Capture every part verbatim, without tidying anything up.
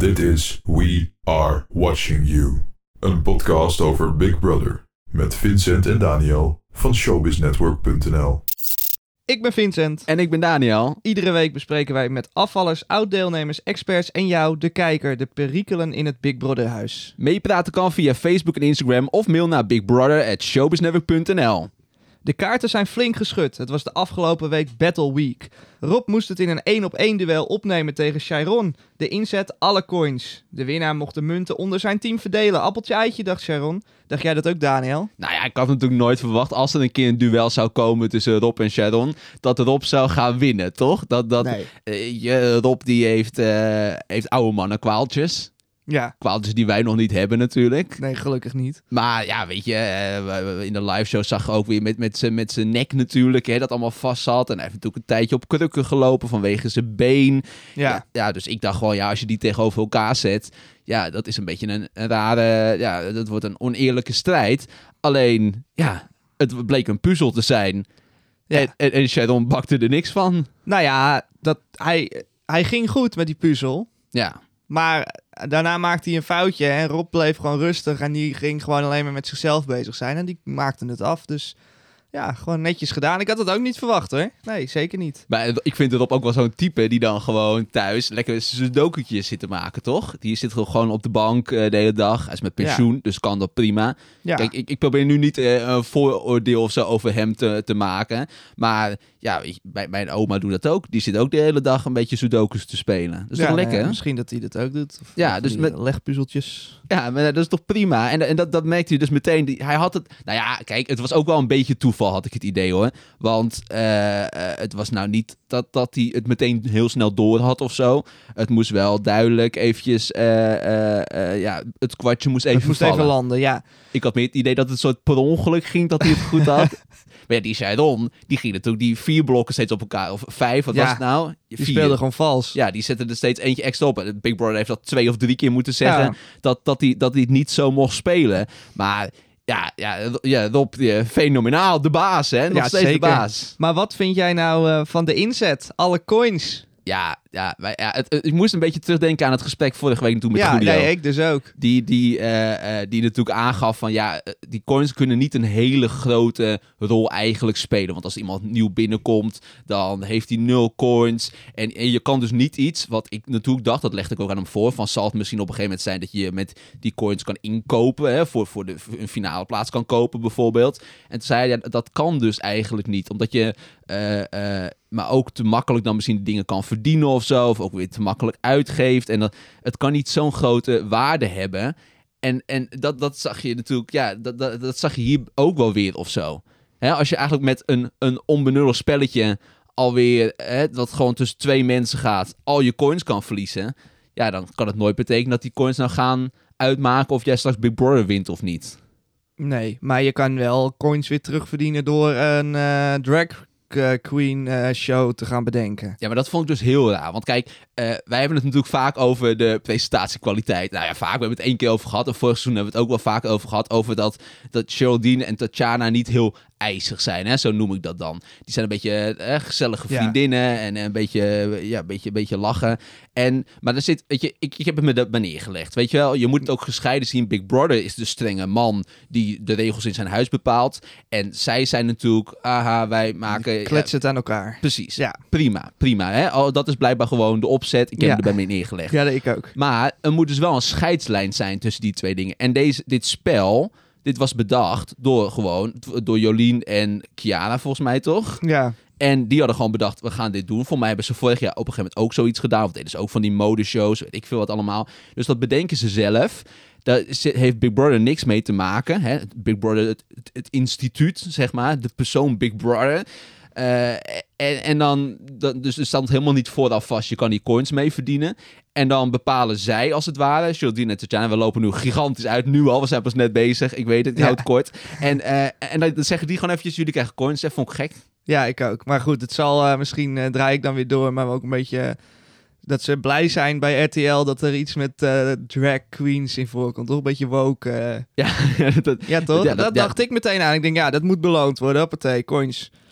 Dit is We Are Watching You. Een podcast over Big Brother. Met Vincent en Daniel van showbiznetwork punt n l. Ik ben Vincent. En ik ben Daniel. Iedere week bespreken wij met afvallers, oud-deelnemers, experts en jou, de kijker, de perikelen in het Big Brother huis. Meepraten kan via Facebook en Instagram of mail naar bigbrother at showbiznetwork punt n l. De kaarten zijn flink geschud. Het was de afgelopen week Battle Week. Rob moest het in een één op één duel opnemen tegen Sharon. De inzet alle coins. De winnaar mocht de munten onder zijn team verdelen. Appeltje eitje, dacht Sharon. Dacht jij dat ook, Daniel? Nou ja, ik had natuurlijk nooit verwacht als er een keer een duel zou komen tussen Rob en Sharon, dat Rob zou gaan winnen, toch? Dat, dat, Nee. uh, je, Rob die heeft, uh, heeft oude mannen kwaaltjes. Ja. Kwaaltjes die wij nog niet hebben natuurlijk. Nee, gelukkig niet. Maar ja, weet je, uh, in de live show zag je ook weer met, met zijn met zijn nek natuurlijk, hè, dat allemaal vast zat. En hij heeft natuurlijk een tijdje op krukken gelopen vanwege zijn been. Ja. Ja, ja, dus ik dacht gewoon, ja, als je die tegenover elkaar zet, ja, dat is een beetje een, een rare, ja, dat wordt een oneerlijke strijd. Alleen, ja, het bleek een puzzel te zijn. Ja. En, en, en Sharon bakte er niks van. Nou ja, dat, hij, hij ging goed met die puzzel. Ja. Maar daarna maakte hij een foutje en Rob bleef gewoon rustig en die ging gewoon alleen maar met zichzelf bezig zijn en die maakte het af. Dus ja, gewoon netjes gedaan. Ik had het ook niet verwacht hoor. Nee, zeker niet. Maar ik vind Rob ook wel zo'n type die dan gewoon thuis lekker sudoku'tjes zit te maken, toch? Die zit gewoon op de bank uh, de hele dag. Hij is met pensioen, ja. Dus kan dat prima. Ja. Kijk, ik, ik probeer nu niet uh, een vooroordeel of zo over hem te, te maken. Maar ja, ik, mijn, mijn oma doet dat ook. Die zit ook de hele dag een beetje sudokus te spelen. Dat is ja, toch lekker? Nee, misschien dat hij dat ook doet. Of ja, of dus met legpuzzeltjes. Ja, maar dat is toch prima. En, en dat, dat merkte hij dus meteen. Die, hij had het. Nou ja, kijk, het was ook wel een beetje toeval, had ik het idee hoor. Want uh, uh, het was nou niet dat, dat hij het meteen heel snel door had of zo. Het moest wel duidelijk eventjes. Uh, uh, uh, ja, het kwartje moest even Het moest vallen. even landen, ja. Ik had meer het idee dat het soort per ongeluk ging dat hij het goed had. Maar ja, die Sharon, die ging natuurlijk die vier blokken steeds op elkaar. Of vijf, wat ja, was het nou? Die Vier. speelde gewoon vals. Ja, die zette er steeds eentje extra op. Big Brother heeft dat twee of drie keer moeten zeggen. Ja. Dat, dat, hij, dat hij het niet zo mocht spelen. Maar ja, ja, ja Rob, ja, fenomenaal. De baas, hè? Nog ja, steeds zeker. de baas. Maar wat vind jij nou uh, van de inzet? Alle coins. Ja, ja, wij, ja het, het, ik moest een beetje terugdenken aan het gesprek vorige week toen met ja, Julio. Ja, ik dus ook. Die, die, uh, uh, die natuurlijk aangaf van ja, die coins kunnen niet een hele grote rol eigenlijk spelen. Want als iemand nieuw binnenkomt, dan heeft hij nul coins. En, en je kan dus niet iets, wat ik natuurlijk dacht, dat legde ik ook aan hem voor, van zal het misschien op een gegeven moment zijn dat je met die coins kan inkopen, hè, voor, voor de, een finale plaats kan kopen bijvoorbeeld. En toen zei hij, ja, dat kan dus eigenlijk niet, omdat je uh, uh, maar ook te makkelijk dan misschien dingen kan verdienen of zo. Of ook weer te makkelijk uitgeeft. En dat, het kan niet zo'n grote waarde hebben. En, en dat, dat zag je natuurlijk, ja, dat, dat, dat zag je hier ook wel weer of zo. Hè, als je eigenlijk met een, een onbenullig spelletje alweer, hè, dat gewoon tussen twee mensen gaat, al je coins kan verliezen. Ja, dan kan het nooit betekenen dat die coins nou gaan uitmaken of jij straks Big Brother wint of niet. Nee, maar je kan wel coins weer terugverdienen door een uh, drag Queen uh, show te gaan bedenken. Ja, maar dat vond ik dus heel raar. Want kijk, uh, wij hebben het natuurlijk vaak over de presentatiekwaliteit. Nou ja, vaak. We hebben het één keer over gehad. En vorig seizoen hebben we het ook wel vaak over gehad. Over dat, dat Geraldine en Tatjana niet heel ijzig zijn. Hè? Zo noem ik dat dan. Die zijn een beetje uh, gezellige vriendinnen. Ja. En een beetje, ja, een beetje, een beetje lachen. En, maar er zit, weet je, ik, ik heb het me dat maar neergelegd. Weet je wel, je moet het ook gescheiden zien. Big Brother is de strenge man die de regels in zijn huis bepaalt. En zij zijn natuurlijk, aha, wij maken... Kletsen ja, het aan elkaar. Precies. Ja. Prima, prima. Hè? Oh, dat is blijkbaar gewoon de opzet. Ik heb ja. er bij me neergelegd. Ja, dat ik ook. Maar er moet dus wel een scheidslijn zijn tussen die twee dingen. En deze, dit spel, dit was bedacht door gewoon, door Jolien en Kiara volgens mij toch? Ja. En die hadden gewoon bedacht, we gaan dit doen. Voor mij hebben ze vorig jaar op een gegeven moment ook zoiets gedaan. Of deden ze ook van die modeshows, weet ik veel wat allemaal. Dus dat bedenken ze zelf. Daar heeft Big Brother niks mee te maken. Hè? Big Brother, het, het, het instituut, zeg maar. De persoon Big Brother. Uh, en, en dan, dan, dus er staat helemaal niet vooraf vast, je kan die coins mee verdienen. En dan bepalen zij, als het ware, Geraldine en Tatjana, we lopen nu gigantisch uit, nu al, we zijn pas net bezig, ik weet het, ik ja. houd het kort. En, uh, en dan zeggen die gewoon eventjes, jullie krijgen coins, dat vond ik gek. Ja, ik ook. Maar goed, het zal, uh, misschien uh, draai ik dan weer door, maar ook een beetje... Uh, dat ze blij zijn bij R T L dat er iets met uh, drag queens in voorkomt. Toch een beetje woke. Uh... Ja, dat, ja, toch? Ja, dat, dat dat ja. dacht ik meteen aan. Ik denk, ja, dat moet beloond worden. Hoppatee, coins.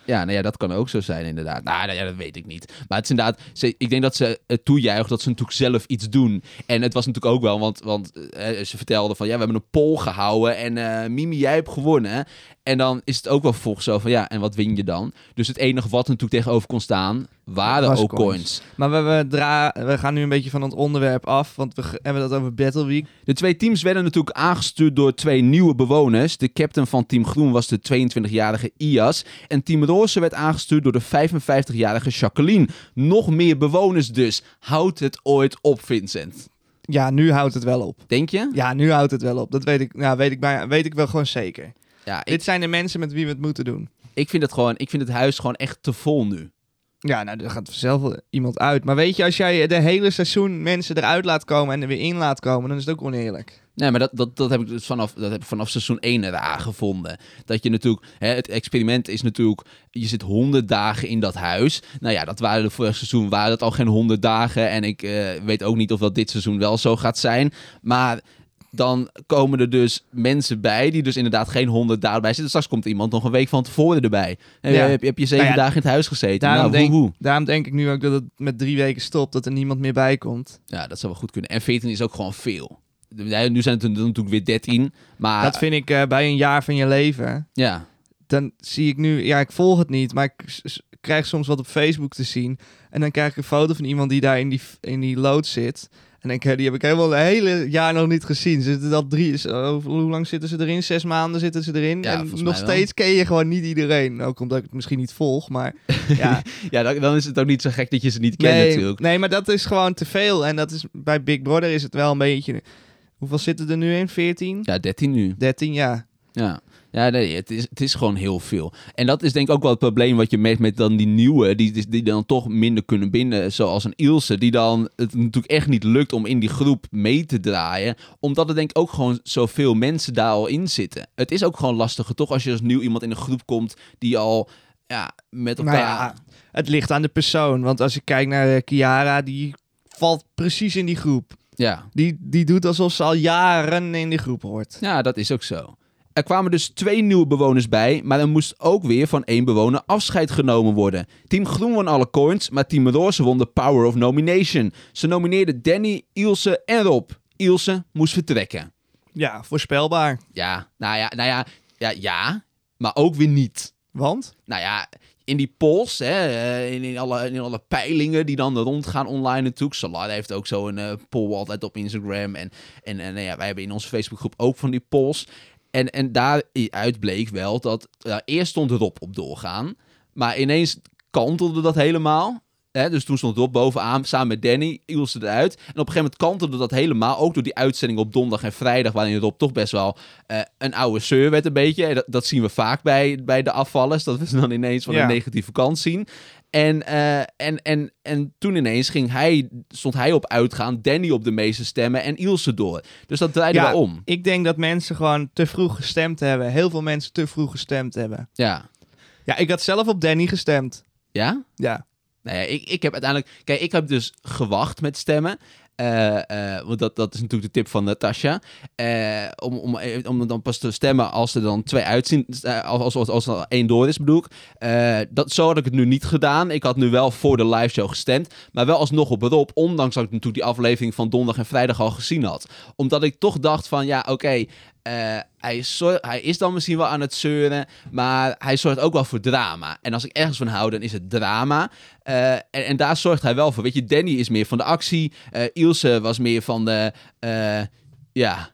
Ja, nou ja, dat kan ook zo zijn inderdaad. Nou, nou ja, dat weet ik niet. Maar het is inderdaad, ze, ik denk dat ze het toejuichen dat ze natuurlijk zelf iets doen. En het was natuurlijk ook wel, want, want uh, ze vertelden van, ja, we hebben een poll gehouden en uh, Mimi, jij hebt gewonnen. En dan is het ook wel vervolgens zo van, ja, en wat win je dan? Dus het enige wat natuurlijk tegenover kon staan, waren Was ook coins. coins. Maar we, we, dra- we gaan nu een beetje van het onderwerp af, want we g- hebben dat over Battle Week. De twee teams werden natuurlijk aangestuurd door twee nieuwe bewoners. De captain van Team Groen was de tweeëntwintigjarige Ias. En Team Roze werd aangestuurd door de vijfenvijftigjarige Jacqueline. Nog meer bewoners dus. Houdt het ooit op, Vincent? Ja, nu houdt het wel op. Denk je? Ja, nu houdt het wel op. Dat weet ik, nou, weet ik, bij, weet ik wel gewoon zeker. Ja, ik, Dit zijn de mensen met wie we het moeten doen. ik vind het gewoon, ik vind het huis gewoon echt te vol nu. Ja, nou, er gaat zelf wel iemand uit. Maar weet je, als jij de hele seizoen mensen eruit laat komen en er weer in laat komen, dan is het ook oneerlijk. Nee, maar dat, dat, dat heb ik dus vanaf, dat heb ik vanaf seizoen één raar gevonden. Dat je natuurlijk, hè, het experiment is natuurlijk, je zit honderd dagen in dat huis. Nou ja, dat waren de vorige seizoen, waren dat al geen honderd dagen. En ik uh, weet ook niet of dat dit seizoen wel zo gaat zijn. Maar dan komen er dus mensen bij die dus inderdaad geen honderd dagen bij zitten. Straks komt iemand nog een week van tevoren erbij. En Ja. heb, heb je zeven Nou ja, dagen in het huis gezeten. Daarom, Nou, denk, woehoe. daarom denk ik nu ook dat het met drie weken stopt, dat er niemand meer bij komt. Ja, dat zou wel goed kunnen. En veertien is ook gewoon veel. Ja, nu zijn het er natuurlijk weer dertien. Maar Dat vind ik uh, bij een jaar van je leven. ja, Dan zie ik nu, ja, ik volg het niet, maar ik s- s- krijg soms wat op Facebook te zien. En dan krijg ik een foto van iemand die daar in die, in die loods zit. En denk ik, die heb ik helemaal een hele jaar nog niet gezien. Ze zitten al drie, zo, hoe lang zitten ze erin? Zes maanden zitten ze erin. Ja, en volgens nog mij wel. steeds ken je gewoon niet iedereen. Ook omdat ik het misschien niet volg, maar ja. ja dan, dan is het ook niet zo gek dat je ze niet kent nee, natuurlijk. nee, maar dat is gewoon te veel. En dat is, bij Big Brother is het wel een beetje... Hoeveel zitten er nu in? veertien? Ja, dertien nu. dertien, ja. Ja, ja nee, het is, het is gewoon heel veel. En dat is denk ik ook wel het probleem wat je merkt met dan die nieuwe, die, die, die dan toch minder kunnen binden, zoals een Ilse, die dan het natuurlijk echt niet lukt om in die groep mee te draaien, omdat er denk ik ook gewoon zoveel mensen daar al in zitten. Het is ook gewoon lastiger, toch, als je als nieuw iemand in een groep komt die al ja, met elkaar... Nou ja, het ligt aan de persoon. Want als ik kijk naar uh, Kiara, die valt precies in die groep. Ja. Die, die doet alsof ze al jaren in die groep hoort. Ja, dat is ook zo. Er kwamen dus twee nieuwe bewoners bij, maar er moest ook weer van één bewoner afscheid genomen worden. Team Groen won alle coins, maar Team Roze won de Power of Nomination. Ze nomineerden Danny, Ilse en Rob. Ilse moest vertrekken. Ja, voorspelbaar. Ja, nou ja, nou ja, ja, ja, maar ook weer niet. Want? Nou ja, in die polls, hè, eh, in, in, alle, in alle peilingen die dan rondgaan online natuurlijk. Salah heeft ook zo'n uh, poll altijd op Instagram. En, en, en nou ja, wij hebben in onze Facebookgroep ook van die polls. En, en daaruit bleek wel dat... Uh, eerst stond Rob op doorgaan. Maar ineens kantelde dat helemaal. Hè? Dus toen stond Rob bovenaan, samen met Danny, Ilse eruit. En op een gegeven moment kantelde dat helemaal. Ook door die uitzending op donderdag en vrijdag... waarin Rob toch best wel uh, een oude zeur werd een beetje. Dat, dat zien we vaak bij, bij de afvallers. Dat we ze dan ineens van Ja. een negatieve kant zien. En, uh, en, en, en toen ineens ging hij, stond hij op uitgaan, Danny op de meeste stemmen en Ilse door. Dus dat draaide Ja, wel om. ik denk dat mensen gewoon te vroeg gestemd hebben. Heel veel mensen te vroeg gestemd hebben. Ja. Ja, ik had zelf op Danny gestemd. Ja? Ja. Nou ja, ik, ik heb uiteindelijk... Kijk, ik heb dus gewacht met stemmen. Uh, uh, want dat, dat is natuurlijk de tip van Natasha. Uh, om, om, om dan pas te stemmen als er dan twee uitzien... Uh, als, als, als er één door is, bedoel ik. Uh, dat, zo had ik het nu niet gedaan. Ik had nu wel voor de live show gestemd. Maar wel alsnog op Rob. Ondanks dat ik natuurlijk die aflevering van donderdag en vrijdag al gezien had. Omdat ik toch dacht van... Ja, oké... Okay, Uh, hij, zor- hij is dan misschien wel aan het zeuren, maar hij zorgt ook wel voor drama. En als ik ergens van hou, dan is het drama. Uh, en, en daar zorgt hij wel voor. Weet je, Danny is meer van de actie. Uh, Ilse was meer van de... Uh, ja...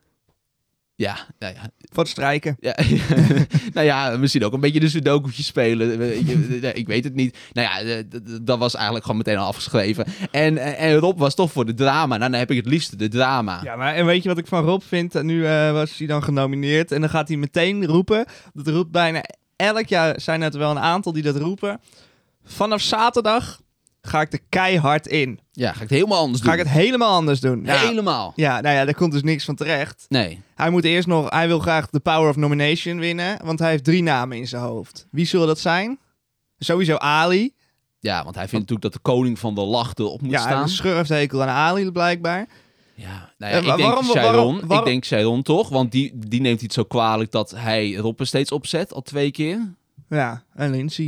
Ja, nou ja. Voor het strijken. Ja, nou ja, misschien ook een beetje de sudoku'tjes spelen. Ik weet het niet. Nou ja, dat was eigenlijk gewoon meteen al afgeschreven. En, en Rob was toch voor de drama. Nou, dan heb ik het liefste de drama. Ja, maar en weet je wat ik van Rob vind? Nu uh, was hij dan genomineerd en dan gaat hij meteen roepen. Dat roept bijna elk jaar, zijn er wel een aantal die dat roepen. Vanaf zaterdag ga ik er keihard in. Ja, ga ik het helemaal anders Ga doen. ik het helemaal anders doen. Ja, helemaal. Ja, nou ja, daar komt dus niks van terecht. Nee. Hij moet eerst nog, hij wil graag de Power of Nomination winnen, want hij heeft drie namen in zijn hoofd. Wie zullen dat zijn? Sowieso Ali. Ja, want hij vindt natuurlijk dat de koning van de lach erop moet Ja, hij staan. heeft een schurfthekel aan Ali blijkbaar. Ja, nou ja, Uh, ik denk waarom- Sharon. waarom- waarom- Ik denk Sharon toch, want die, die neemt iets zo kwalijk dat hij Rob er steeds opzet, al twee keer. Ja, en Lindsay.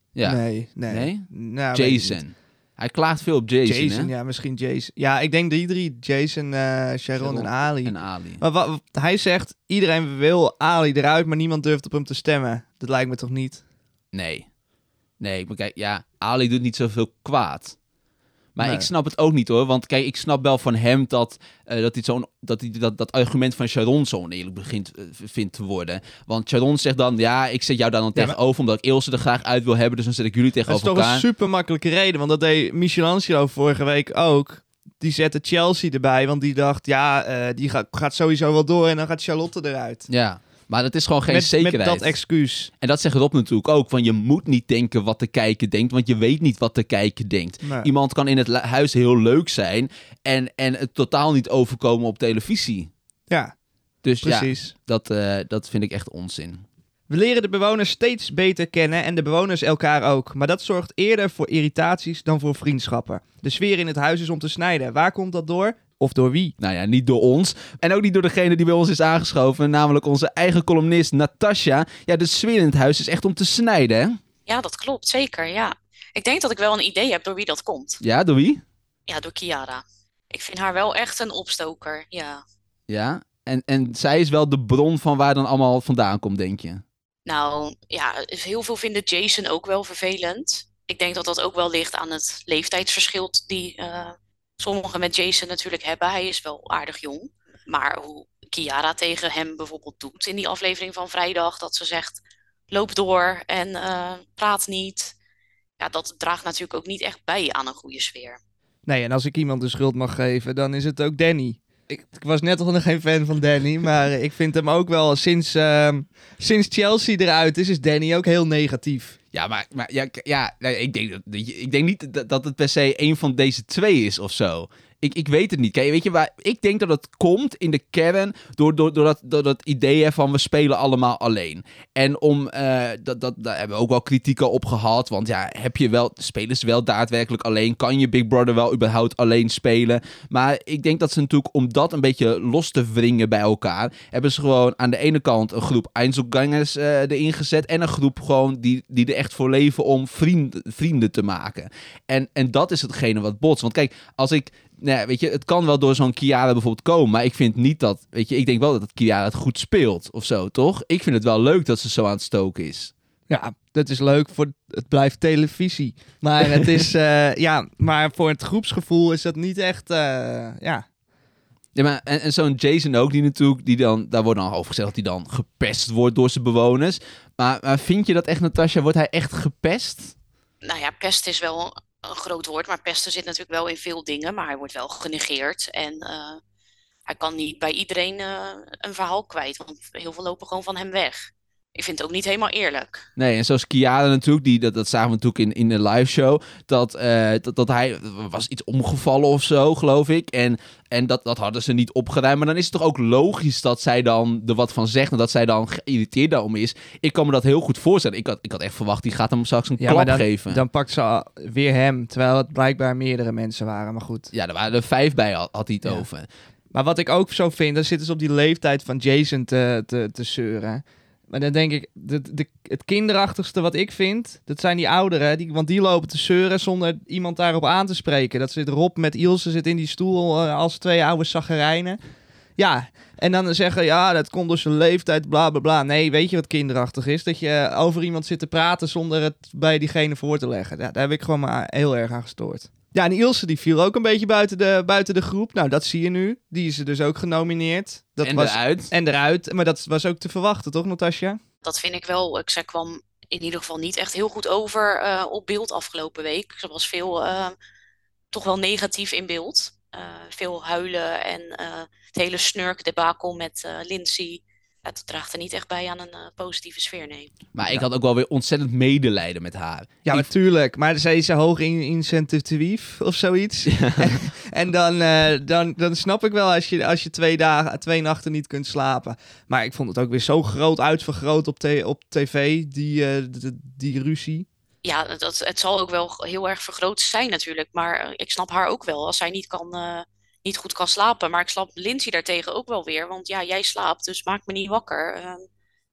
Ja. Nee, nee. Nee? Nou, weet ik niet. Jason. Hij klaagt veel op Jason, Jason, hè? ja, misschien Jason. Ja, ik denk die drie. Jason, eh Sharon en Ali. En Ali. Maar wa- wa- hij zegt, iedereen wil Ali eruit, maar niemand durft op hem te stemmen. Dat lijkt me toch niet? Nee. Nee, maar kijk, ja, Ali doet niet zoveel kwaad. Maar Nee. ik snap het ook niet hoor. Want kijk, ik snap wel van hem dat, uh, dat, hij zo'n, dat, hij, dat dat argument van Sharon zo oneerlijk begint uh, vindt te worden. Want Sharon zegt dan, ja, ik zet jou daar dan Ja, tegenover maar... omdat ik Ilse er graag uit wil hebben. Dus dan zet ik jullie Dat is tegenover toch elkaar. een super makkelijke reden, want dat deed Michelangelo vorige week ook. Die zette Chelsea erbij, want die dacht, ja, uh, die gaat, gaat sowieso wel door en dan gaat Charlotte eruit. Ja, maar dat is gewoon geen met, zekerheid. Met dat excuus. En dat zegt Rob natuurlijk ook, van je moet niet denken wat de kijker denkt, want je weet niet wat de kijker denkt. Nee. Iemand kan in het lu- huis heel leuk zijn en, en het totaal niet overkomen op televisie. Ja, Dus precies. ja, dat, uh, dat vind ik echt onzin. We leren de bewoners steeds beter kennen en de bewoners elkaar ook. Maar dat zorgt eerder voor irritaties dan voor vriendschappen. De sfeer in het huis is om te snijden. Waar komt dat door? Of door wie? Nou ja, niet door ons. En ook niet door degene die bij ons is aangeschoven. Namelijk onze eigen columnist Natasja. Ja, de sfeer in het huis is echt om te snijden, hè? Ja, dat klopt. Zeker, ja. Ik denk dat ik wel een idee heb door wie dat komt. Ja, door wie? Ja, door Kiara. Ik vind haar wel echt een opstoker, ja. Ja, en, en zij is wel de bron van waar dan allemaal vandaan komt, denk je? Nou, ja, heel veel vinden Jason ook wel vervelend. Ik denk dat dat ook wel ligt aan het leeftijdsverschil die uh, sommigen met Jason natuurlijk hebben. Hij is wel aardig jong. Maar hoe Kiara tegen hem bijvoorbeeld doet in die aflevering van vrijdag, dat ze zegt, loop door en uh, praat niet. Ja, dat draagt natuurlijk ook niet echt bij aan een goede sfeer. Nee, en als ik iemand de schuld mag geven, dan is het ook Danny. Ik, ik was net al nog geen fan van Danny, maar ik vind hem ook wel, sinds, uh, sinds Chelsea eruit is, is Danny ook heel negatief. Ja, maar, maar ja, ja, ik, denk dat, ik denk niet dat, dat het per se een van deze twee is of zo. Ik, ik weet het niet. Kijk, weet je waar? Ik denk dat het komt in de kern door, door, door, dat, door dat idee van we spelen allemaal alleen. En om, uh, dat, dat, daar hebben we ook wel kritieken op gehad. Want ja, heb je wel, spelen ze wel daadwerkelijk alleen? Kan je Big Brother wel überhaupt alleen spelen? Maar ik denk dat ze natuurlijk, om dat een beetje los te wringen bij elkaar, hebben ze gewoon aan de ene kant een groep Einzelgangers uh, erin gezet. En een groep gewoon die, die er echt voor leven om vriend, vrienden te maken. En, en dat is hetgene wat botst. Want kijk, als ik... Nee, weet je, het kan wel door zo'n Kiara bijvoorbeeld komen, maar ik vind niet dat, weet je, ik denk wel dat Kiara het goed speelt of zo, toch? Ik vind het wel leuk dat ze zo aan het stoken is. Ja, dat is leuk voor, het blijft televisie. Maar het is, uh, ja, maar voor het groepsgevoel is dat niet echt, uh, ja. Ja, maar en, en zo'n Jason ook, die natuurlijk, die dan, daar wordt dan over gezegd dat hij dan gepest wordt door zijn bewoners. Maar, maar vind je dat echt, Natasja, wordt hij echt gepest? Nou ja, pest is wel een groot woord, maar pesten zit natuurlijk wel in veel dingen, maar hij wordt wel genegeerd en uh, hij kan niet bij iedereen uh, een verhaal kwijt, want heel veel lopen gewoon van hem weg. Ik vind het ook niet helemaal eerlijk. Nee, en zoals Kiara natuurlijk, die, dat, dat zagen we natuurlijk in, in de live show, dat, uh, dat, dat hij was iets omgevallen of zo, geloof ik. En, en dat, dat hadden ze niet opgeruimd. Maar dan is het toch ook logisch dat zij dan er wat van zegt en dat zij dan geïrriteerd daarom is. Ik kan me dat heel goed voorstellen. Ik had, ik had echt verwacht, die gaat hem straks een Ja, klap maar dan, geven. Dan pakt ze weer hem, terwijl het blijkbaar meerdere mensen waren, maar goed. Ja, er waren er vijf bij, had, had hij het Ja. over. Maar wat ik ook zo vind, dan zitten ze op die leeftijd van Jason te, te, te zeuren. Maar dan denk ik, de, de, het kinderachtigste wat ik vind, dat zijn die ouderen. Die, want die lopen te zeuren zonder iemand daarop aan te spreken. Dat zit Rob met Ilse zit in die stoel uh, als twee oude zaggerijnen. Ja, en dan zeggen, ja, dat komt door zijn leeftijd, bla bla bla. Nee, weet je wat kinderachtig is? Dat je over iemand zit te praten zonder het bij diegene voor te leggen. Ja, daar heb ik gewoon maar heel erg aan gestoord. Ja, en Ilse die viel ook een beetje buiten de, buiten de groep. Nou, dat zie je nu. Die is er dus ook genomineerd. Dat en was, eruit. En eruit. Maar dat was ook te verwachten, toch, Natasja? Dat vind ik wel. Zij kwam in ieder geval niet echt heel goed over uh, op beeld afgelopen week. Ze was veel, uh, toch wel negatief in beeld. Uh, veel huilen en uh, het hele snurkdebakel met uh, Lindsay. Ja, dat draagt er niet echt bij aan een uh, positieve sfeer, nee. Maar Ja. ik had ook wel weer ontzettend medelijden met haar. Ja, Ik- natuurlijk. Maar zij is hoog in incentief of zoiets. en en dan, uh, dan, dan snap ik wel als je, als je twee, dagen, twee nachten niet kunt slapen. Maar ik vond het ook weer zo groot uitvergroot op, te, op tv, die, uh, die, die ruzie. Ja, dat, het zal ook wel heel erg vergroot zijn natuurlijk. Maar uh, ik snap haar ook wel als zij niet, kan, uh, niet goed kan slapen. Maar ik snap Lindsay daartegen ook wel weer. Want ja, jij slaapt, dus maak me niet wakker. Uh,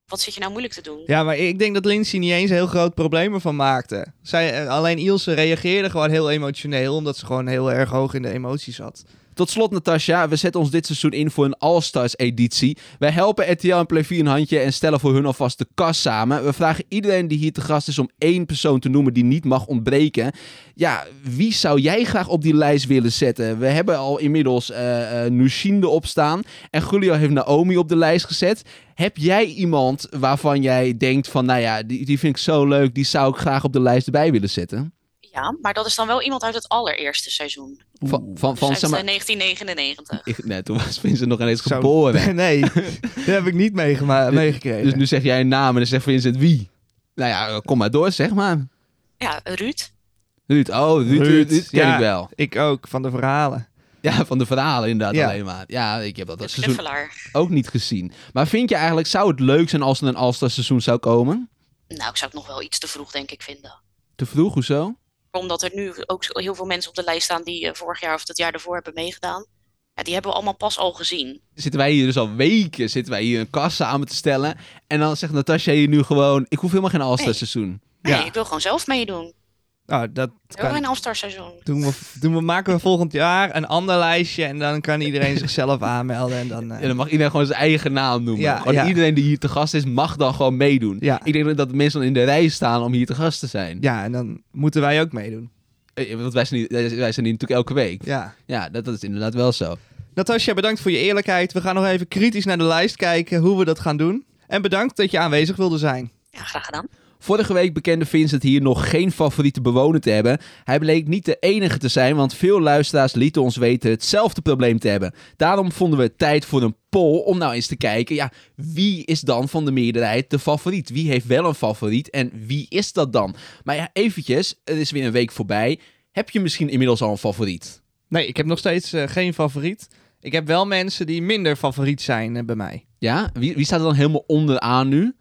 Wat zit je nou moeilijk te doen? Ja, maar ik denk dat Lindsay niet eens een heel groot probleem ervan maakte. Zij, alleen Ilse reageerde gewoon heel emotioneel, omdat ze gewoon heel erg hoog in de emoties zat. Tot slot, Natasja, we zetten ons dit seizoen in voor een All-Stars-editie. Wij helpen R T L en Play vier een handje en stellen voor hun alvast de kast samen. We vragen iedereen die hier te gast is om één persoon te noemen die niet mag ontbreken. Ja, wie zou jij graag op die lijst willen zetten? We hebben al inmiddels uh, uh, Nushin erop staan en Julio heeft Naomi op de lijst gezet. Heb jij iemand waarvan jij denkt van, nou ja, die, die vind ik zo leuk, die zou ik graag op de lijst erbij willen zetten? Ja, maar dat is dan wel iemand uit het allereerste seizoen. Van, van, van, Dus zeg uit maar, negentien negenennegentig. ik, nee, toen was Vincent nog ineens Zo- geboren. Nee, dat heb ik niet meegema- meegekregen. Dus nu zeg jij een naam en dan zegt Vincent wie? Nou ja, kom maar door, zeg maar. Ja, Ruud. Ruud, oh, Ruud, Ruud, Ruud, Ruud ken ja. ik wel. Ik ook, van de verhalen. Ja, van de verhalen inderdaad Ja. alleen maar. Ja, ik heb dat De dat seizoen knuffelaar. ook niet gezien. Maar vind je eigenlijk, zou het leuk zijn als er een All-Star seizoen zou komen? Nou, ik zou het nog wel iets te vroeg, denk ik, vinden. Te vroeg, hoezo? Omdat er nu ook zo- heel veel mensen op de lijst staan die eh, vorig jaar of het jaar daarvoor hebben meegedaan. Ja, die hebben we allemaal pas al gezien. Zitten wij hier dus al weken, zitten wij hier een kast samen te stellen. En dan zegt Natasja hier nu gewoon, ik hoef helemaal geen All-Star Nee. seizoen. Nee, Ja. ik wil gewoon zelf meedoen. Nou, dat Ik wil kan. geen All-Star seizoen. Doen we, doen we, maken we volgend jaar een ander lijstje en dan kan iedereen zichzelf aanmelden. En dan, eh, En dan mag iedereen gewoon zijn eigen naam noemen. Ja, gewoon ja. iedereen die hier te gast is, mag dan gewoon meedoen. Ja. Ik denk dat de mensen dan in de rij staan om hier te gast te zijn. ja, en dan moeten wij ook meedoen. Eh, Want wij zijn, niet, wij zijn hier natuurlijk elke week. Ja. Ja, dat, dat is inderdaad wel zo. Natasja, bedankt voor je eerlijkheid. We gaan nog even kritisch naar de lijst kijken hoe we dat gaan doen. En bedankt dat je aanwezig wilde zijn. Ja, graag gedaan. Vorige week bekende Vincent hier nog geen favoriete bewoner te hebben. Hij bleek niet de enige te zijn, want veel luisteraars lieten ons weten hetzelfde probleem te hebben. Daarom vonden we het tijd voor een poll om nou eens te kijken, ja, wie is dan van de meerderheid de favoriet? Wie heeft wel een favoriet en wie is dat dan? Maar ja, eventjes, het is weer een week voorbij. Heb je misschien inmiddels al een favoriet? Nee, ik heb nog steeds eh, geen favoriet. Ik heb wel mensen die minder favoriet zijn eh, bij mij. Ja? Wie, wie staat er dan helemaal onderaan nu?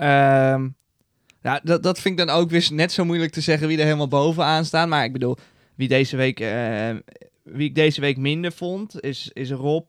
Ehm ja, dat, dat vind ik dan ook weer net zo moeilijk te zeggen wie er helemaal bovenaan staan. Maar ik bedoel, wie, deze week, eh, wie ik deze week minder vond, is, is Rob,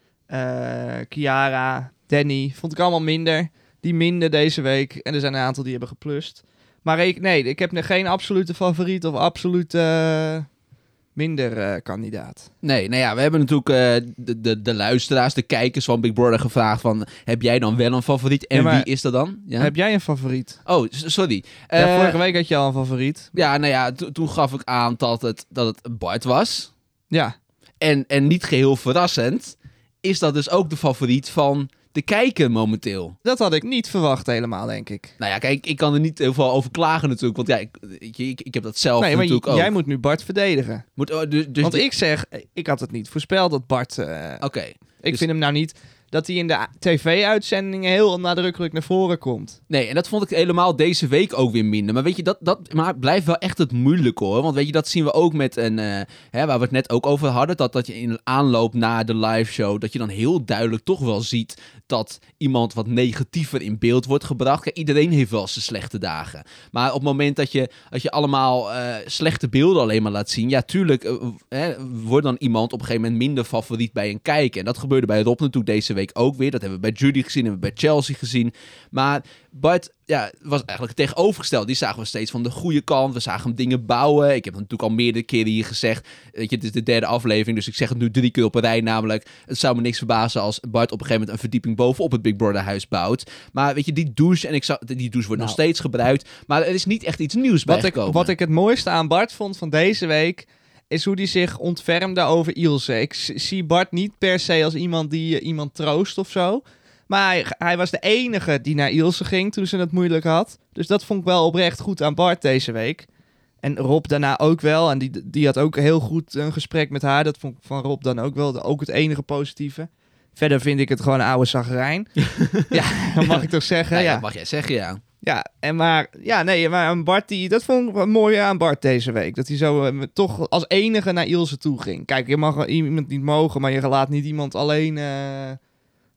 eh Kiara, Danny. Vond ik allemaal minder. Die minder deze week. En er zijn een aantal die hebben geplust. Maar ik, nee, ik heb nog geen absolute favoriet of absolute eh, minder eh, kandidaat. Nee, nou ja, we hebben natuurlijk eh, de, de, de luisteraars, de kijkers van Big Brother gevraagd van, heb jij dan wel een favoriet? En Ja, maar wie is dat dan? Ja? Heb jij een favoriet? Oh, s- sorry. Ja, Eh, vorige week had je al een favoriet. Ja, nou ja, to- toen gaf ik aan dat het, dat het Bart was. Ja. En, en niet geheel verrassend, is dat dus ook de favoriet van de kijker momenteel. Dat had ik niet verwacht helemaal, denk ik. Nou ja, kijk, ik kan er niet heel veel over klagen natuurlijk, want ja, ik, ik, ik, ik heb dat zelf Nee, maar natuurlijk j- ook. jij moet nu Bart verdedigen. Moet, oh, dus, dus Want de- ik zeg, ik had het niet voorspeld dat Bart... eh, Oké, ik dus- vind hem nou niet dat hij in de a- tv-uitzendingen heel nadrukkelijk naar voren komt. nee, en dat vond ik helemaal deze week ook weer minder. Maar weet je, dat, dat maar het blijft wel echt het moeilijke hoor. Want weet je, dat zien we ook met een, eh, hè, waar we het net ook over hadden. Dat, dat je in aanloop naar de live show, dat je dan heel duidelijk toch wel ziet dat iemand wat negatiever in beeld wordt gebracht. Kijk, iedereen heeft wel zijn slechte dagen. Maar op het moment dat je, dat je allemaal eh, slechte beelden alleen maar laat zien, ja, tuurlijk eh, hè, wordt dan iemand op een gegeven moment minder favoriet bij een kijker. En dat gebeurde bij Rob natuurlijk deze week ook weer. Dat hebben we bij Judy gezien, hebben we bij Chelsea gezien. Maar Bart ja, was eigenlijk het tegenovergestelde. Die zagen we steeds van de goede kant. We zagen hem dingen bouwen. Ik heb het natuurlijk al meerdere keren hier gezegd. Weet je, het is de derde aflevering, dus ik zeg het nu drie keer op een rij. Namelijk, het zou me niks verbazen als Bart op een gegeven moment een verdieping bovenop het Big Brother huis bouwt. Maar weet je, die douche, en ik zou, die douche wordt Nou. nog steeds gebruikt. Maar er is niet echt iets nieuws Wat ik, bijgekomen. wat ik het mooiste aan Bart vond van deze week, is hoe hij zich ontfermde over Ilse. Ik s- zie Bart niet per se als iemand die eh, iemand troost of zo. Maar hij, hij was de enige die naar Ilse ging toen ze het moeilijk had. Dus dat vond ik wel oprecht goed aan Bart deze week. En Rob daarna ook wel. En die, die had ook heel goed een gesprek met haar. Dat vond ik van Rob dan ook wel de, ook het enige positieve. Verder vind ik het gewoon een oude zagerijn. Ja, dat mag ik toch zeggen. Ja, Ja, dat mag jij zeggen, ja. ja, en maar, ja, nee, maar een Bart, die, dat vond ik wel mooi aan Bart deze week. Dat hij zo eh, toch als enige naar Ilse toe ging. Kijk, je mag wel iemand niet mogen, maar je laat niet iemand alleen, eh,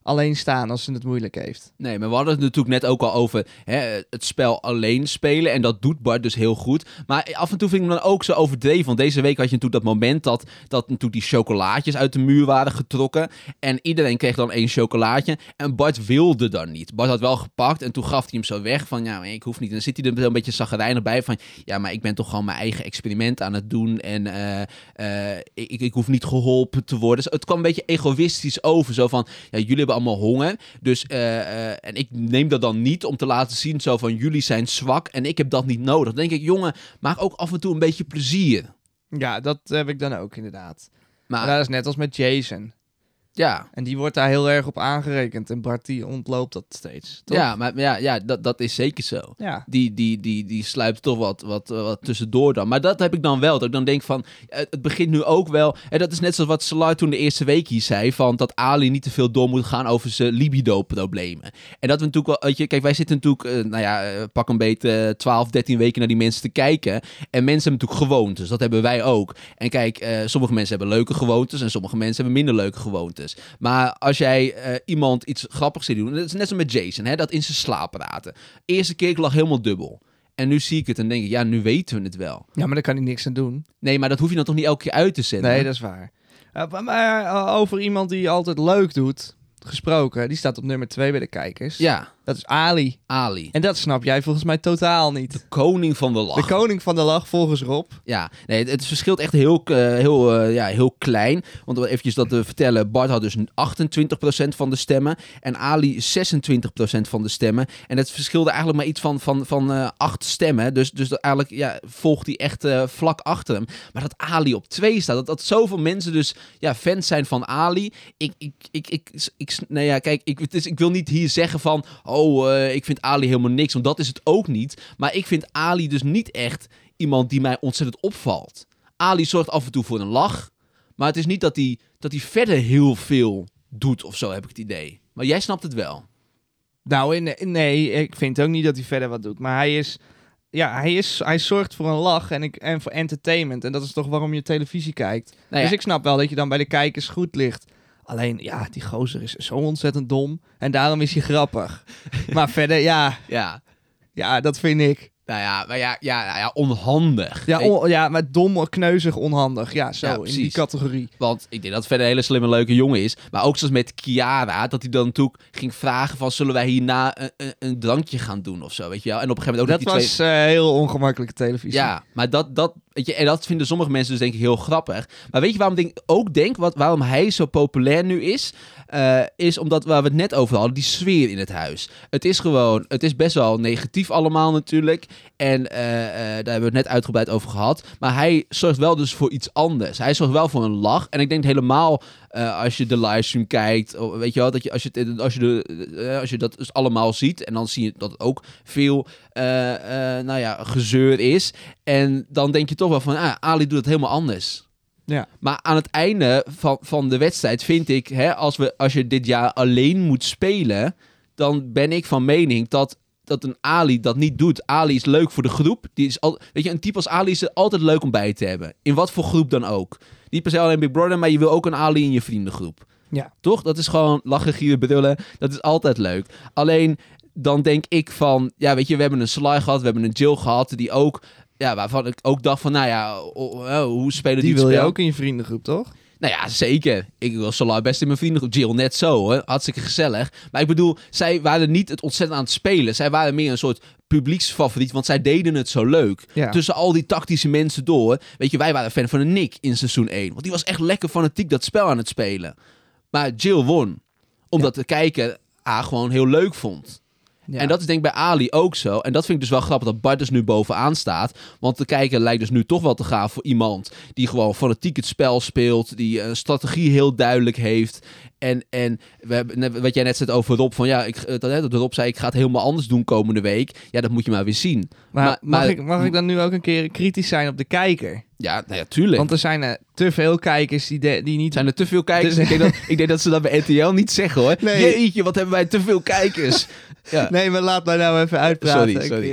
alleen staan als ze het moeilijk heeft. Nee, maar we hadden het natuurlijk net ook al over hè, het spel alleen spelen. En dat doet Bart dus heel goed. Maar af en toe vind ik hem dan ook zo overdreven. Want deze week had je natuurlijk dat moment dat, dat natuurlijk die chocolaatjes uit de muur waren getrokken. En iedereen kreeg dan één chocolaatje. En Bart wilde dan niet. Bart had wel gepakt en toen gaf hij hem zo weg van ja, ik hoef niet. En dan zit hij er een beetje chagrijnig bij van ja, maar ik ben toch gewoon mijn eigen experiment aan het doen. En uh, uh, ik, ik hoef niet geholpen te worden. Dus het kwam een beetje egoïstisch over. Zo van, ja, jullie hebben allemaal honger. Dus, uh, uh, en ik neem dat dan niet om te laten zien zo van, jullie zijn zwak en ik heb dat niet nodig. Dan denk ik, jongen, maak ook af en toe een beetje plezier. Ja, dat heb ik dan ook inderdaad. Maar, Maar dat is net als met Jason. ja. En die wordt daar heel erg op aangerekend. En Bart die ontloopt dat steeds. Toch? Ja, maar ja, ja dat, dat is zeker zo. Ja. Die, die, die, die sluipt toch wat, wat, wat tussendoor dan. Maar dat heb ik dan wel. Dat ik dan denk van, het, het begint nu ook wel. En dat is net zoals wat Salah toen de eerste week hier zei. Van dat Ali niet te veel door moet gaan over zijn libido-problemen. En dat we natuurlijk wel, weet je, kijk, wij zitten natuurlijk, uh, nou ja, uh, pak een beetje twaalf, dertien weken naar die mensen te kijken. En mensen hebben natuurlijk gewoontes. Dat hebben wij ook. En kijk, uh, sommige mensen hebben leuke gewoontes. En sommige mensen hebben minder leuke gewoontes. Maar als jij uh, iemand iets grappigs ziet doen, dat is net zo met Jason, hè, dat in zijn slaap praten. Eerste keer ik lag helemaal dubbel. En nu zie ik het en denk ik, ja, nu weten we het wel. Ja, maar daar kan hij niks aan doen. Nee, maar dat hoef je dan toch niet elke keer uit te zetten? Nee, dat is waar. Uh, maar uh, over iemand die altijd leuk doet, gesproken, die staat op nummer twee bij de kijkers. Ja. Dat is Ali. Ali. En dat snap jij volgens mij totaal niet. De koning van de lach. De koning van de lach volgens Rob. Ja, nee, het, het verschilt echt heel, uh, heel, uh, ja, heel klein. Want om eventjes dat te vertellen, Bart had dus achtentwintig procent van de stemmen en Ali zesentwintig procent van de stemmen. En het verschilde eigenlijk maar iets van, van, van uh, acht stemmen. Dus, dus dat eigenlijk ja, volgt hij echt uh, vlak achter hem. Maar dat Ali op twee staat, dat, dat zoveel mensen dus ja, fans zijn van Ali. Ik, ik, ik, ik, ik, ik nou ja, kijk, ik, het is, ik wil niet hier zeggen van, oh, uh, ik vind Ali helemaal niks, want dat is het ook niet. Maar ik vind Ali dus niet echt iemand die mij ontzettend opvalt. Ali zorgt af en toe voor een lach, maar het is niet dat hij, dat hij verder heel veel doet of zo, heb ik het idee. Maar jij snapt het wel. Nou, in, nee, ik vind ook niet dat hij verder wat doet. Maar hij is, ja, hij is, hij zorgt voor een lach en, ik, en voor entertainment. En dat is toch waarom je televisie kijkt. Nou ja. Dus ik snap wel dat je dan bij de kijkers goed ligt. Alleen, ja, die gozer is zo ontzettend dom. En daarom is hij grappig. Maar verder, ja, Ja, ja, dat vind ik. nou ja, maar ja, ja, ja, ja onhandig. Ja, Weet- on- ja, maar dom, kneuzig, onhandig. Ja, zo, Ja, in die precies. categorie. Want ik denk dat het verder een hele slimme, leuke jongen is. Maar ook zoals met Kiara, dat hij dan natuurlijk ging vragen van, zullen wij hierna een, een, een drankje gaan doen of zo, weet je wel? En op een gegeven moment ook Dat die twee... was eh, heel ongemakkelijke televisie. Ja, maar dat, dat, weet je, en dat vinden sommige mensen dus denk ik heel grappig. Maar weet je waarom ik ook denk, wat, waarom hij zo populair nu is? Uh, is omdat, waar we het net over hadden, die sfeer in het huis. Het is gewoon, het is best wel negatief allemaal natuurlijk. En uh, uh, daar hebben we het net uitgebreid over gehad. Maar hij zorgt wel dus voor iets anders. Hij zorgt wel voor een lach. En ik denk helemaal, uh, als je de livestream kijkt, weet je wel, dat je, als je, het, als je, de, uh, als je dat dus allemaal ziet, en dan zie je dat het ook veel uh, uh, nou ja, gezeur is. En dan denk je toch wel van, ah, Ali doet het helemaal anders. Ja. Maar aan het einde van, van de wedstrijd vind ik, hè, als, we, als je dit jaar alleen moet spelen, dan ben ik van mening dat, dat een Ali dat niet doet. Ali is leuk voor de groep. Die is al, weet je, een type als Ali is er altijd leuk om bij te hebben. In wat voor groep dan ook. Niet per se alleen Big Brother, maar je wil ook een Ali in je vriendengroep. Ja. Toch? Dat is gewoon lachen, gieren, brullen. Dat is altijd leuk. Alleen, dan denk ik van, ja, weet je, we hebben een Sly gehad, we hebben een Jill gehad, die ook, ja, waarvan ik ook dacht van, nou ja, oh, oh, hoe spelen die, Die het wil je spel? ook in je vriendengroep, toch? Nou ja, zeker. Ik wil Salah best in mijn vriendengroep. Jill net zo, hoor. Hartstikke gezellig. Maar ik bedoel, zij waren niet het ontzettend aan het spelen. Zij waren meer een soort publieksfavoriet, want zij deden het zo leuk. Ja. Tussen al die tactische mensen door. Weet je, wij waren fan van een Nick in seizoen één. Want die was echt lekker fanatiek dat spel aan het spelen. Maar Jill won. Omdat de kijker haar gewoon heel leuk vond. Ja. En dat is denk ik bij Ali ook zo. En dat vind ik dus wel grappig dat Bart dus nu bovenaan staat. Want de kijker lijkt dus nu toch wel te gaan voor iemand die gewoon fanatiek het spel speelt. Die een strategie heel duidelijk heeft. En, en we hebben, wat jij net zei over Rob, van ja, ik, dat Rob zei ik ga het helemaal anders doen komende week. Ja, dat moet je maar weer zien. Maar, maar, mag, maar- ik, mag ik dan nu ook een keer kritisch zijn op de kijker? Ja, nou ja, tuurlijk. Want er zijn er te veel kijkers die, de, die niet... Zijn er te veel kijkers? Dus- ik, denk dat, ik denk dat ze dat bij R T L niet zeggen, hoor. Nee. Jeetje, wat hebben wij te veel kijkers. Ja. Nee, maar laat mij nou even uitpraten. Sorry, een sorry. keer.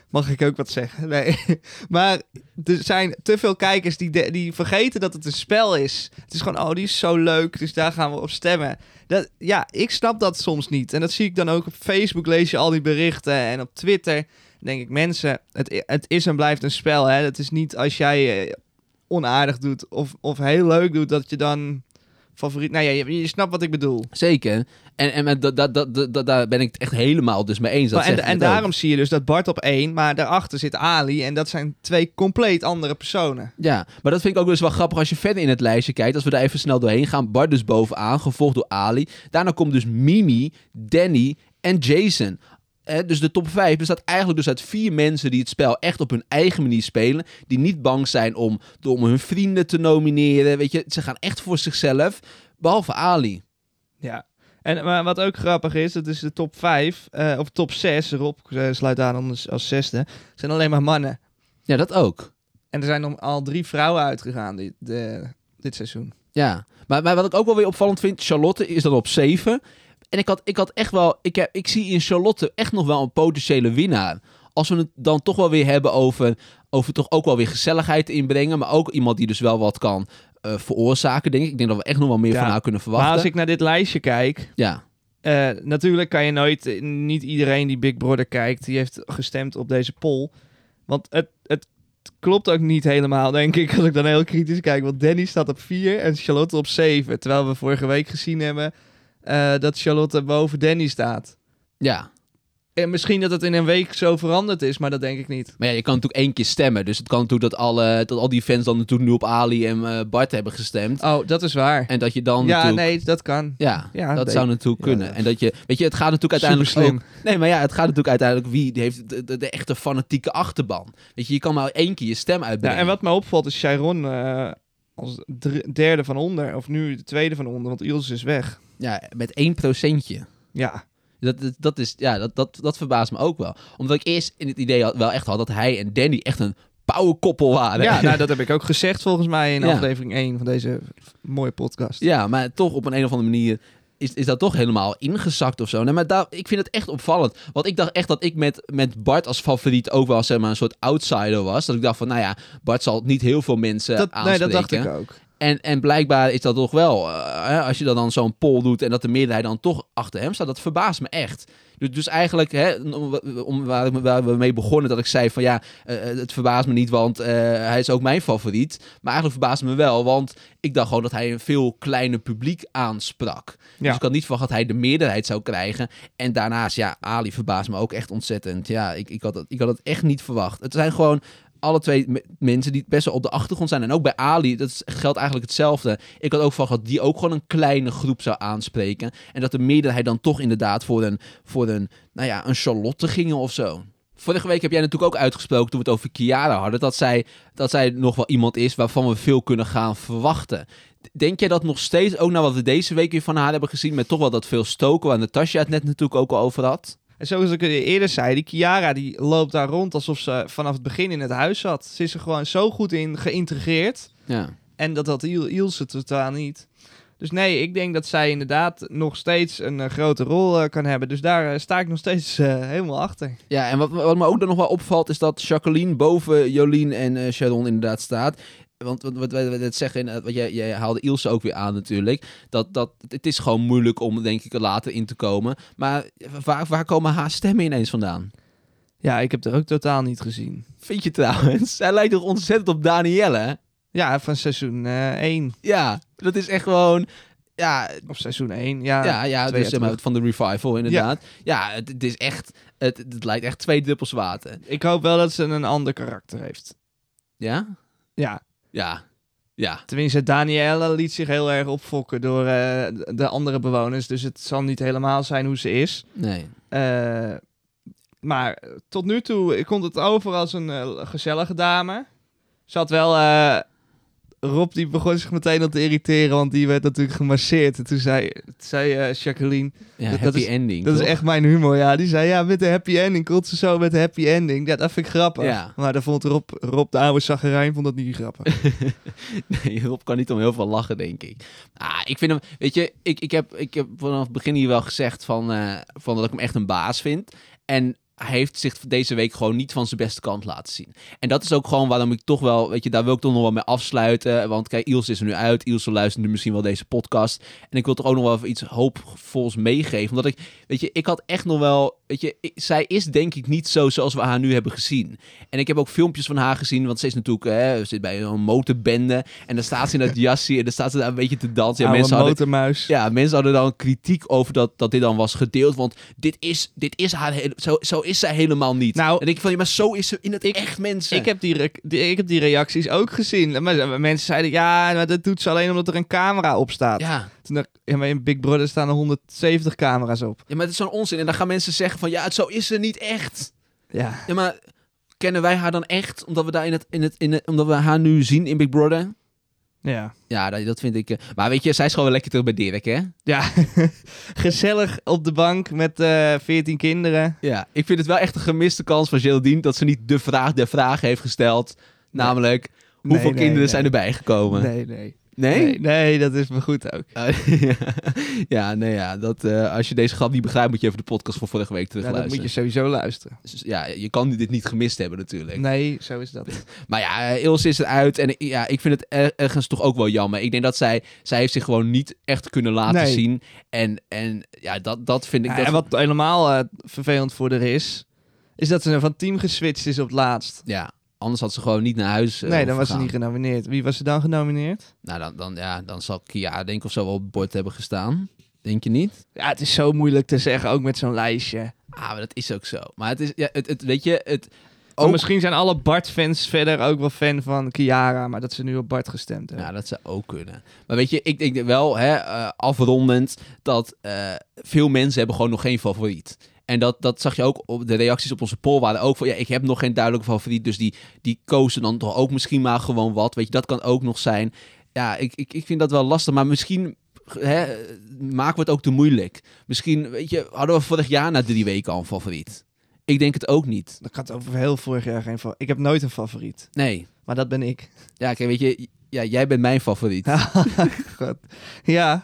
Mag ik ook wat zeggen? Nee. Maar er zijn te veel kijkers die, de, die vergeten dat het een spel is. Het is gewoon, oh, die is zo leuk, dus daar gaan we op stemmen. Dat, ja, ik snap dat soms niet. En dat zie ik dan ook op Facebook, lees je al die berichten. En op Twitter dan denk ik, mensen, het, het is en blijft een spel. Hè? Het is niet als jij uh, onaardig doet of, of heel leuk doet, dat je dan favoriet... Nou ja, je, je snapt wat ik bedoel. Zeker. En, en met dat, dat, dat, dat, daar ben ik het echt helemaal dus mee eens. Dat maar en en daarom ook. zie je dus dat Bart op één, maar daarachter zit Ali. En dat zijn twee compleet andere personen. Ja, maar dat vind ik ook dus wel grappig als je verder in het lijstje kijkt. Als we daar even snel doorheen gaan. Bart dus bovenaan, gevolgd door Ali. Daarna komt dus Mimi, Danny en Jason. Eh, dus de top vijf bestaat eigenlijk dus uit vier mensen die het spel echt op hun eigen manier spelen. Die niet bang zijn om, om hun vrienden te nomineren. Weet je, ze gaan echt voor zichzelf. Behalve Ali. Ja. En maar wat ook grappig is, dat is de top vijf, uh, of top zes, Rob uh, sluit aan als, als zesde, zijn alleen maar mannen. Ja, dat ook. En er zijn nog al drie vrouwen uitgegaan dit, de, dit seizoen. Ja, maar, maar wat ik ook wel weer opvallend vind, Charlotte is dan op zeven. En ik had, ik had echt wel, ik, heb, ik zie in Charlotte echt nog wel een potentiële winnaar. Als we het dan toch wel weer hebben over, over toch ook wel weer gezelligheid inbrengen, maar ook iemand die dus wel wat kan Uh, veroorzaken, denk ik. Ik denk dat we echt nog wel meer ja, van haar kunnen verwachten. Maar als ik naar dit lijstje kijk... Ja. Uh, natuurlijk kan je nooit... Niet iedereen die Big Brother kijkt, die heeft gestemd op deze poll. Want het, het klopt ook niet helemaal, denk ik, als ik dan heel kritisch kijk. Want Danny staat op vier en Charlotte op zeven. Terwijl we vorige week gezien hebben uh, dat Charlotte boven Danny staat. Ja. En misschien dat het in een week zo veranderd is, maar dat denk ik niet. Maar ja, je kan natuurlijk één keer stemmen. Dus het kan natuurlijk dat, alle, dat al die fans dan natuurlijk nu op Ali en uh, Bart hebben gestemd. Oh, dat is waar. En dat je dan ja, natuurlijk... nee, dat kan. Ja, ja dat nee. zou natuurlijk kunnen. Ja. En dat je... Weet je, het gaat natuurlijk uiteindelijk Super slim. ook... Nee, maar ja, het gaat natuurlijk uiteindelijk wie die heeft de, de, de echte fanatieke achterban. Weet je, je kan maar één keer je stem uitbrengen. Ja, en wat me opvalt is Chiron uh, als dr- derde van onder. Of nu de tweede van onder, want Ilse is weg. Ja, met één procentje. Ja. Dat, dat, dat, is, ja, dat, dat, dat verbaast me ook wel. Omdat ik eerst in het idee had, wel echt had dat hij en Danny echt een powerkoppel waren. Ja, nou, dat heb ik ook gezegd volgens mij in ja. aflevering één van deze mooie podcast. Ja, maar toch op een, een of andere manier is, is dat toch helemaal ingezakt of zo. Nee, maar daar, ik vind het echt opvallend. Want ik dacht echt dat ik met, met Bart als favoriet ook wel zeg maar, een soort outsider was. Dat ik dacht van, nou ja, Bart zal niet heel veel mensen dat, aanspreken. Nee, dat dacht ik ook. En, en blijkbaar is dat toch wel, uh, als je dan, dan zo'n poll doet en dat de meerderheid dan toch achter hem staat, dat verbaast me echt. Dus, dus eigenlijk, hè, om, waar, waar we mee begonnen, dat ik zei van ja, uh, het verbaast me niet, want uh, hij is ook mijn favoriet. Maar eigenlijk verbaast me wel, want ik dacht gewoon dat hij een veel kleiner publiek aansprak. Ja. Dus ik had niet verwacht dat hij de meerderheid zou krijgen. En daarnaast, ja, Ali verbaast me ook echt ontzettend. Ja, ik, ik, had het, ik had het echt niet verwacht. Het zijn gewoon... alle twee me- mensen die best wel op de achtergrond zijn. En ook bij Ali, dat is, geldt eigenlijk hetzelfde. Ik had ook verwacht dat die ook gewoon een kleine groep zou aanspreken. En dat de meerderheid dan toch inderdaad voor een, voor een, nou ja, een Charlotte gingen of zo. Vorige week heb jij natuurlijk ook uitgesproken, toen we het over Kiara hadden, dat zij, dat zij nog wel iemand is waarvan we veel kunnen gaan verwachten. Denk jij dat nog steeds, ook na wat we deze week weer van haar hebben gezien, met toch wel dat veel stoken, waar Natasja het net natuurlijk ook al over had? En zoals ik eerder zei, die Kiara die loopt daar rond alsof ze vanaf het begin in het huis zat. Ze is er gewoon zo goed in geïntegreerd. Ja. En dat had Il- Ilse totaal niet. Dus nee, ik denk dat zij inderdaad nog steeds een uh, grote rol uh, kan hebben. Dus daar uh, sta ik nog steeds uh, helemaal achter. Ja, en wat, wat me ook dan nog wel opvalt, is dat Jacqueline boven Jolien en uh, Sharon inderdaad staat. Want wat, wat wij net zeggen, wat jij, jij haalde Ilse ook weer aan natuurlijk, dat, dat het is gewoon moeilijk om denk ik er later in te komen. Maar waar, waar komen haar stemmen ineens vandaan? Ja, ik heb er ook totaal niet gezien. Vind je trouwens? Hij lijkt toch ontzettend op Danielle, hè? Ja, van seizoen uh, één. Ja, dat is echt gewoon... Ja, of seizoen één, ja. Ja, ja dus, zeg maar, van de revival inderdaad. Ja, ja het, het is echt... Het, het lijkt echt twee druppels water. Ik hoop wel dat ze een ander karakter heeft. Ja? Ja. Ja. Ja. Tenminste, Danielle liet zich heel erg opfokken door uh, de andere bewoners. Dus het zal niet helemaal zijn hoe ze is. Nee. Uh, maar tot nu toe komt het over als een uh, gezellige dame. Ze had wel... Uh, Rob die begon zich meteen al te irriteren, want die werd natuurlijk gemasseerd. En toen zei, toen zei uh, Jacqueline... Ja, dat, happy dat is, ending, Dat toch? is echt mijn humor, ja. Die zei, ja, met de happy ending. Komt ze zo met de happy ending. Ja, dat vind ik grappig. Ja. Maar dan vond Rob, Rob de oude zagerijn, vond dat niet grappig. Nee, Rob kan niet om heel veel lachen, denk ik. Ah, ik vind hem... Weet je, ik, ik, heb, ik heb vanaf het begin hier wel gezegd van, uh, van dat ik hem echt een baas vind. En hij heeft zich deze week gewoon niet van zijn beste kant laten zien. En dat is ook gewoon waarom ik toch wel, weet je, daar wil ik toch nog wel mee afsluiten. Want kijk, Ilse is er nu uit. Ilse luistert nu misschien wel deze podcast. En ik wil toch ook nog wel even iets hoopvols meegeven. Omdat ik, weet je, ik had echt nog wel, weet je, ik, zij is denk ik niet zo zoals we haar nu hebben gezien. En ik heb ook filmpjes van haar gezien, want ze is natuurlijk, hè, zit bij een motorbende. En dan staat ze in dat jasje en dan staat ze daar een beetje te dansen. Ja, Oude mensen hadden, motormuis. ja, mensen hadden dan kritiek over dat, dat dit dan was gedeeld. Want dit is, dit is haar, hele, zo, zo is zij helemaal niet. Nou, en dan denk ik van, ja, maar zo is ze in het ik, echt, mensen. Ik heb, die, re- die, ik heb die reacties ook gezien. Maar mensen zeiden, ja, maar dat doet ze alleen omdat er een camera op staat. Ja. Toen dacht ik, ja, maar in Big Brother staan er honderdzeventig camera's op. Ja, maar het is zo'n onzin. En dan gaan mensen zeggen van, ja, het, zo is ze niet echt. Ja. Ja, maar kennen wij haar dan echt? Omdat we, daar in het, in het, in het, omdat we haar nu zien in Big Brother? Ja. Ja, dat, dat vind ik... Uh, maar weet je, zij is gewoon wel lekker terug bij Dirk, hè? Ja, gezellig op de bank met uh, veertien kinderen. Ja, ik vind het wel echt een gemiste kans van Geraldine dat ze niet de vraag der vragen heeft gesteld. Nee. Namelijk, hoeveel nee, nee, kinderen nee. zijn erbij gekomen? Nee, nee. Nee? Nee, nee, dat is me goed ook. Uh, ja, ja, nee, ja. Dat, uh, als je deze grap niet begrijpt, moet je even de podcast van vorige week Ja, dat terugluisteren. moet je sowieso luisteren. Dus, ja, je kan dit niet gemist hebben natuurlijk. Nee, zo is dat. Maar ja, uh, Ilse is eruit en ja, ik vind het er, ergens toch ook wel jammer. Ik denk dat zij, zij heeft zich gewoon niet echt kunnen laten Nee. zien. En, en ja, dat, dat vind ik... Ja, dat... en wat helemaal uh, vervelend voor haar is, is dat ze van team geswitcht is op het laatst. Ja, anders had ze gewoon niet naar huis uh, nee, dan was gegaan. ze niet genomineerd. Wie was ze dan genomineerd? Nou, dan, dan, ja, dan zal Kia denk ik of zo wel op het bord hebben gestaan. Denk je niet? Ja, het is zo moeilijk te zeggen, ook met zo'n lijstje. Ah, maar dat is ook zo. Maar het is, ja, het, het weet je, het... Ook... Ook... Misschien zijn alle Bart-fans verder ook wel fan van Kiara, maar dat ze nu op Bart gestemd hebben. Ja, dat zou ook kunnen. Maar weet je, ik denk wel, hè, uh, afrondend, dat uh, veel mensen hebben gewoon nog geen favoriet. En dat, dat zag je ook op de reacties op onze poll waren ook van, ja, ik heb nog geen duidelijke favoriet, dus die, die kozen dan toch ook misschien maar gewoon wat. Weet je, dat kan ook nog zijn. Ja, ik, ik, ik vind dat wel lastig, maar misschien hè, maken we het ook te moeilijk. Misschien, weet je, hadden we vorig jaar na drie weken al een favoriet. Ik denk het ook niet. Dat gaat over heel vorig jaar geen favoriet. Ik heb nooit een favoriet. Nee. Maar dat ben ik. Ja, kijk, weet je, ja, jij bent mijn favoriet. God. Ja.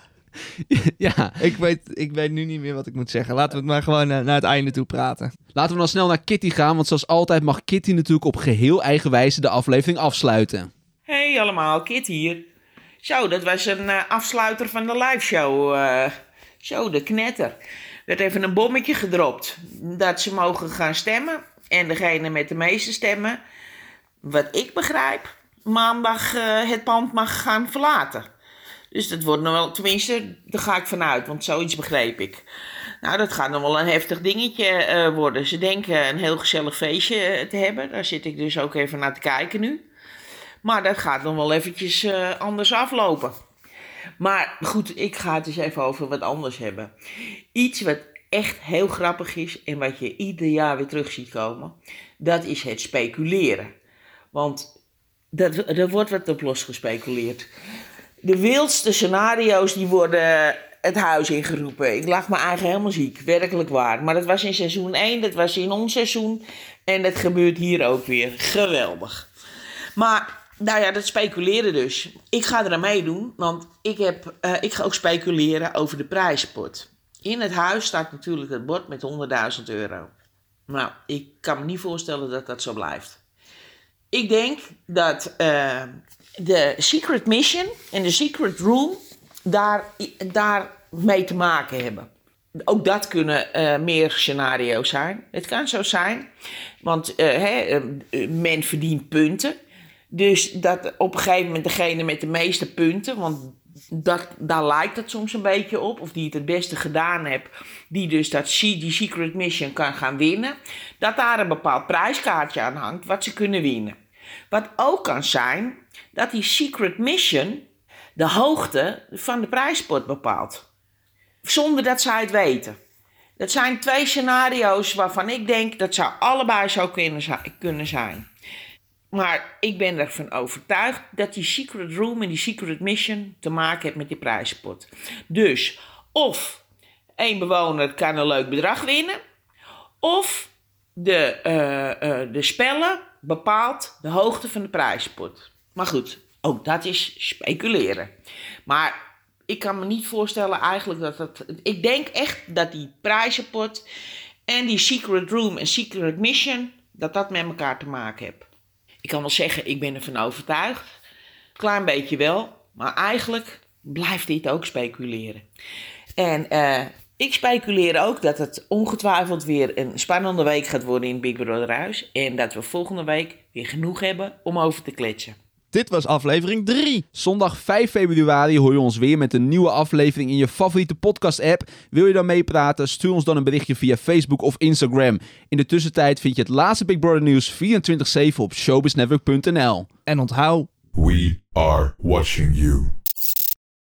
Ja. Ik weet, ik weet nu niet meer wat ik moet zeggen. Laten we het maar gewoon uh, naar het einde toe praten. Laten we dan snel naar Kitty gaan, want zoals altijd mag Kitty natuurlijk op geheel eigen wijze de aflevering afsluiten. Hey allemaal, Kit hier. Zo, dat was een uh, afsluiter van de live show. Uh, zo, de knetter. Er werd even een bommetje gedropt. Dat ze mogen gaan stemmen. En degene met de meeste stemmen, wat ik begrijp, maandag uh, het pand mag gaan verlaten. Dus dat wordt nog wel, tenminste, daar ga ik vanuit, want zoiets begreep ik. Nou, dat gaat nog wel een heftig dingetje uh, worden. Ze denken een heel gezellig feestje te hebben. Daar zit ik dus ook even naar te kijken nu. Maar dat gaat nog wel eventjes uh, anders aflopen. Maar goed, ik ga het dus even over wat anders hebben. Iets wat echt heel grappig is en wat je ieder jaar weer terug ziet komen, dat is het speculeren. Want dat, er wordt wat op los gespeculeerd. De wildste scenario's die worden het huis ingeroepen. Ik lag me eigenlijk helemaal ziek, werkelijk waar. Maar dat was in seizoen één, dat was in ons seizoen en dat gebeurt hier ook weer. Geweldig. Maar nou ja, dat speculeren dus. Ik ga er aan meedoen, want ik, heb, uh, ik ga ook speculeren over de prijzenpot. In het huis staat natuurlijk het bord met honderdduizend euro. Nou, ik kan me niet voorstellen dat dat zo blijft. Ik denk dat uh, de Secret Mission en de Secret Room daar, daar mee te maken hebben. Ook dat kunnen uh, meer scenario's zijn. Het kan zo zijn, want uh, hè, uh, men verdient punten. Dus dat op een gegeven moment degene met de meeste punten, want dat, daar lijkt het soms een beetje op, of die het het beste gedaan heeft, die dus dat, die Secret Mission kan gaan winnen, dat daar een bepaald prijskaartje aan hangt wat ze kunnen winnen. Wat ook kan zijn, dat die Secret Mission de hoogte van de prijspot bepaalt. Zonder dat zij het weten. Dat zijn twee scenario's waarvan ik denk dat zou allebei zo kunnen zijn. Maar ik ben ervan overtuigd dat die Secret Room en die Secret Mission te maken heeft met die prijzenpot. Dus of één bewoner kan een leuk bedrag winnen, of de, uh, uh, de spellen bepaalt de hoogte van de prijzenpot. Maar goed, ook dat is speculeren. Maar ik kan me niet voorstellen eigenlijk dat dat... Ik denk echt dat die prijzenpot En die Secret Room en Secret Mission, dat dat met elkaar te maken heeft. Ik kan wel zeggen, ik ben ervan overtuigd. Klein beetje wel, maar eigenlijk blijft dit ook speculeren. En uh, ik speculeer ook dat het ongetwijfeld weer een spannende week gaat worden in Big Brother Huis. En dat we volgende week weer genoeg hebben om over te kletsen. Dit was aflevering drie. Zondag vijf februari hoor je ons weer met een nieuwe aflevering in je favoriete podcast-app. Wil je dan meepraten? Stuur ons dan een berichtje via Facebook of Instagram. In de tussentijd vind je het laatste Big Brother nieuws vierentwintig zeven op showbiz network punt n l. En onthoud... We are watching you.